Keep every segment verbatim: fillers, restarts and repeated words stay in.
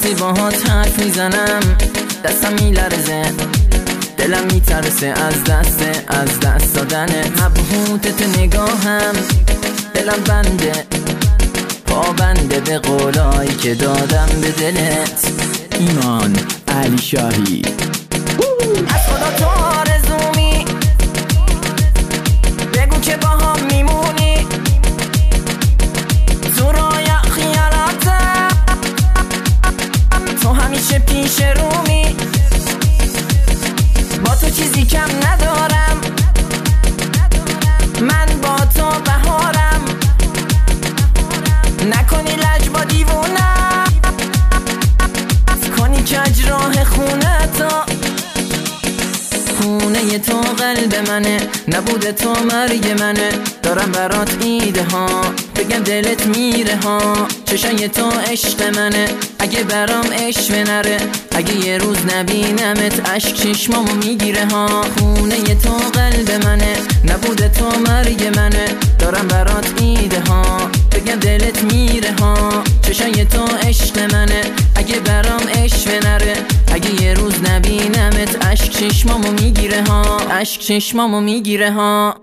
وقتی باهات حرف میزنم دستم میلرزه، دلم میترسه از دست از دست دادنه. مبهوتت نگاهم، دلم بنده، پا بنده به قولایی که دادم به دلت. ایمان علی شاهی. از خدا تو آرزومی، بگو که با هم میمونی، تو رایا خیالاتم، تو همیشه پیش رومی، با تو چیزی کم ندارم، من با تو بهارم، نکنی لج با دیوونم، کنی کج راه خونه تا خونه تو قلب منه، نبود تو مرگ منه. دارم برات ایده ها، بگم دلت میره ها، چشای تو عشق منه، اگه برام عشق نره، اگه یه روز نبینمت عشق چشمامو میگیره ها. خونه تو قلب منه، نبود تو مرگ منه. دارم برات ایده ها، بگم دلت میره ها، چشای تو عشق منه، اگه برام عشق نره، اگه یه روز نبینمت عشق چشمامو میگیره ها، عشق چشمامو میگیره ها.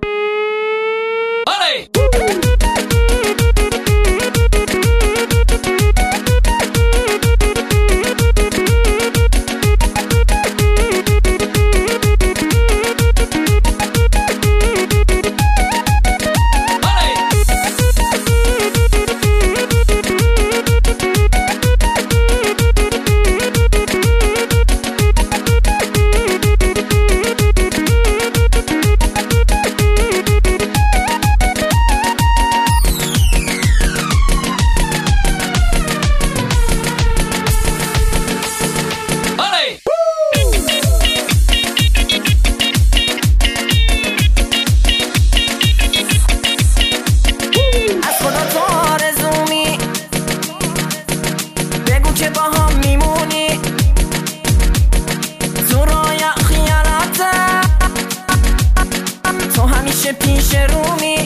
که با هم میمونی، تو رایا خیالاتم، تو همیشه پیش رومی،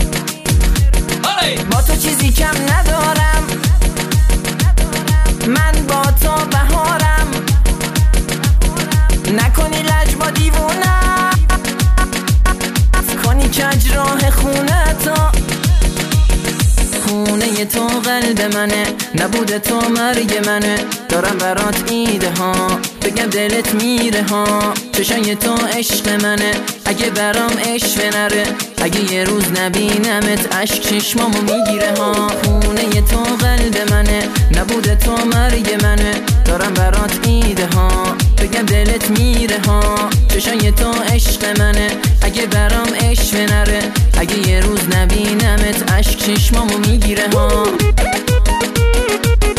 با تو چیزی کم ندارم، من با تو بهارم، نکنی لج با دیوونم، کنی کج راه خونه تا خونه تو قلب منه، نبود تو مرگ منه. دارم برات ایده ها، بگم دلت میره ها، چشای تو عشق منه، اگه برام عشق نره، اگه یه روز نبینمت عشق چشمامو میگیره ها. خونه تو قلب منه، نبود تو مرگ منه. دارم برات ایده ها، بگم دلت میره ها، چشای تو عشق منه، اگه برام عشق نره، اگه یه روز نبینمت عشق چشمامو میگیره ها.